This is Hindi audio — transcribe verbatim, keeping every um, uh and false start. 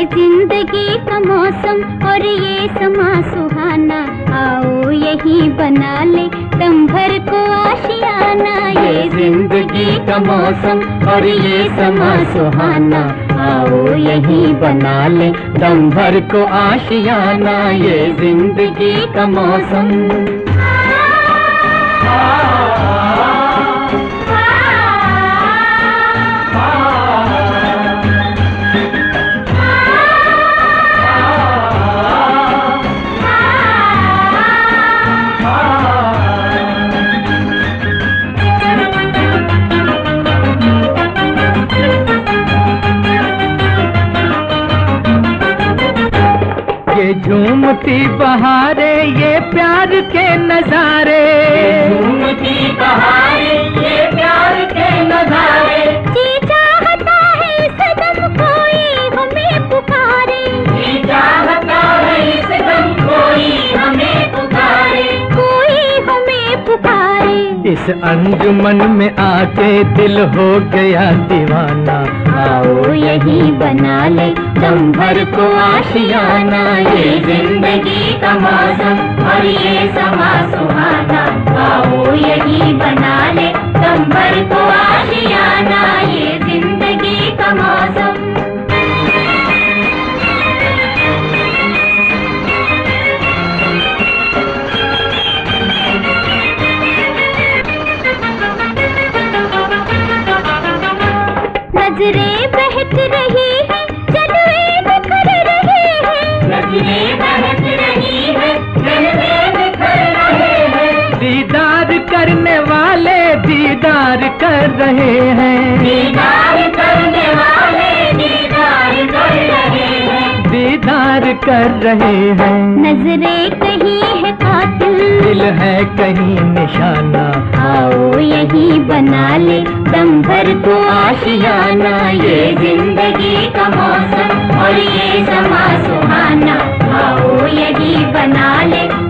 जिंदगी का मौसम और ये समा सुहाना, आओ यही बना ले दम भर को आशियाना। ये जिंदगी का मौसम और ये समा सुहाना, आओ यही बना ले दम भर को आशियाना। ये जिंदगी का मौसम। ये झूमती बहारे ये प्यार के नजारे, झूमती बहारे ये प्यार के नजारे। जी चाहता है सदम कोई हमें पुकारे, जी चाहता है सदम कोई हमें पुकारे, कोई हमें पुकारे। इस अंजुमन में आके दिल हो गया दीवाना, आओ यही बना ले दम भर को आशियाना। ये जिंदगी का मौसम और ये समा सुहाना, आओ यही बना ले दम भर को आशियाना। ये जिंदगी का मौसम। नजरें बहक रही है जलवे बिखर रहे हैं, नजरें बहक रही है जलवे बिखर रहे हैं। दीदार करने वाले दीदार कर रहे हैं, दीदार करने वाले दीदार कर रहे हैं, दीदार कर रहे हैं। नजरें कहीं है कातिल, दिल है कहीं निशाना, आओ यही बना ले दम भर को आशियाना। ये जिंदगी का मौसम और ये समा सुहाना, आओ यही बना ले